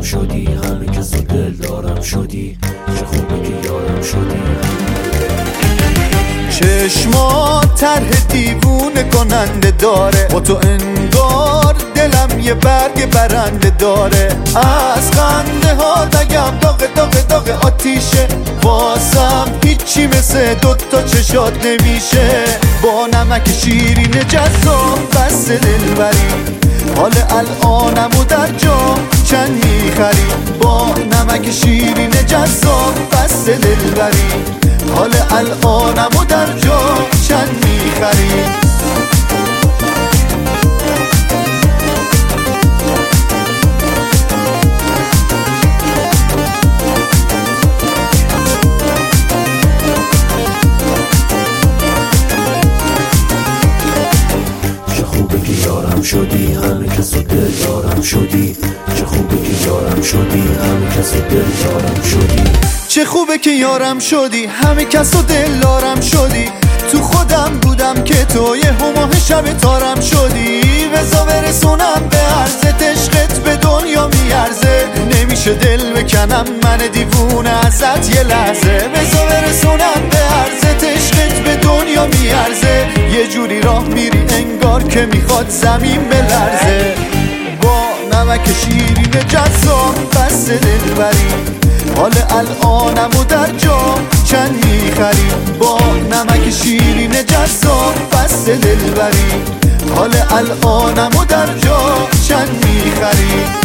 شدی، همه کس رو دل دارم شدی، چه خوبه که یارم شدی. چشمات طرح دیوونه کننده داره، با تو انگار دلم یه برگ برنده داره. از خنده ها دگم داغ داغ داغ آتیشه، واسم هیچی مثل دوتا چشات نمیشه. با نمک شیرین جذاب بس دلبری، حال الانمو در جا چند میخری. با نمک شیرین جذاب بس دلبری، حال الانمو در جا چند میخری. یارم شدی، همه کس رو دل دارم شدی، چه خوبه که یارم شدی، همه کس رو دل دارم شدی. چه خوبه که یارم شدی، همه کس رو دل دارم شدی. تو خودم بودم که تو یه هماه شب تارم شدی. بزا برسونم به عرضت، عشقت به دنیا میارزه. نمیشه دل بکنم من دیوونه ازت یه لحظه. بزا برسونم به عرضت، عشقت به دنیا میارزه. یه جوری راه میری انگار که میخواد زمین بلرزه. با نمک شیرین جذاب بس دلبری، حال الانمو در جا چند میخری. با نمک شیرین جذاب بس دلبری، حال الانمو در جا چند میخری.